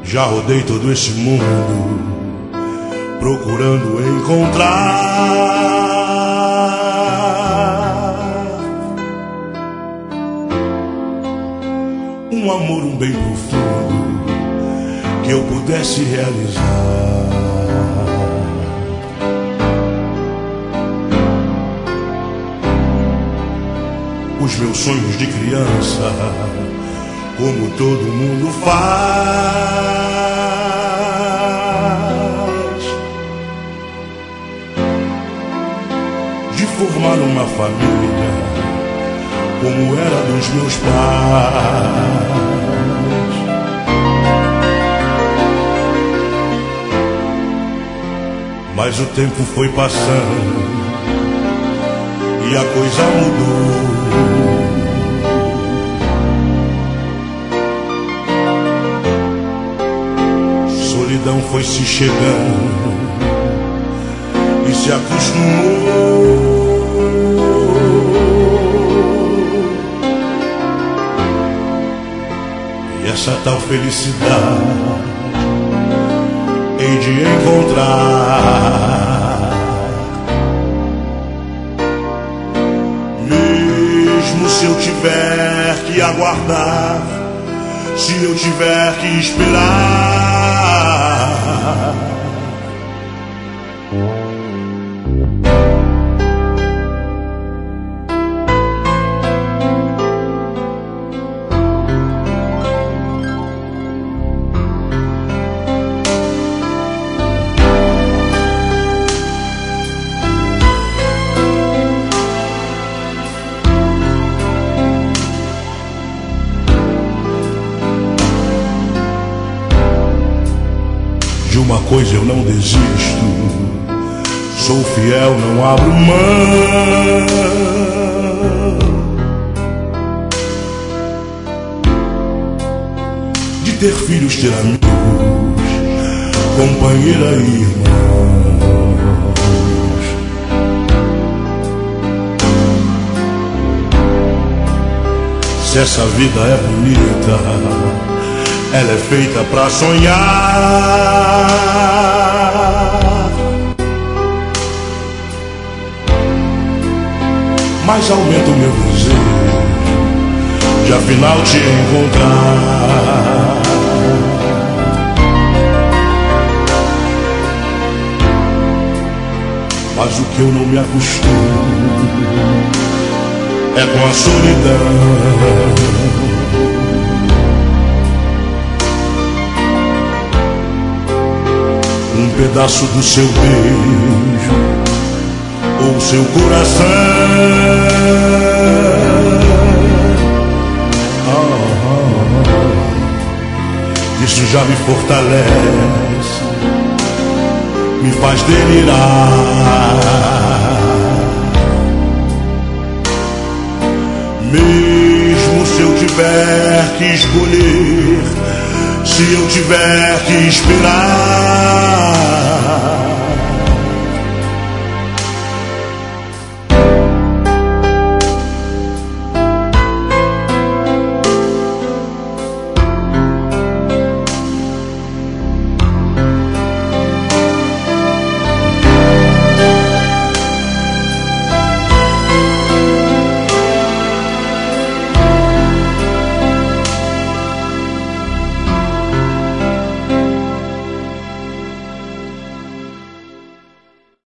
Já rodei todo esse mundo procurando encontrar um amor, um bem profundo que eu pudesse realizar. Os meus sonhos de criança, como todo mundo faz, de formar uma família como era dos meus pais. Mas o tempo foi passando e a coisa mudou. Solidão foi se chegando e se acostumou. E essa tal felicidade hei de encontrar, mesmo se eu tiver que aguardar, se eu tiver que esperar. De uma coisa eu não desisto, sou fiel, não abro mão de ter filhos, ter amigos, companheira e irmãos. Se essa vida é bonita, ela é feita pra sonhar. Mas aumenta o meu desejo de afinal te encontrar. Mas o que eu não me acostumo é com a solidão. Um pedaço do seu beijo ou seu coração, isso já me fortalece, me faz delirar. Mesmo se eu tiver que escolher, se eu tiver que esperar,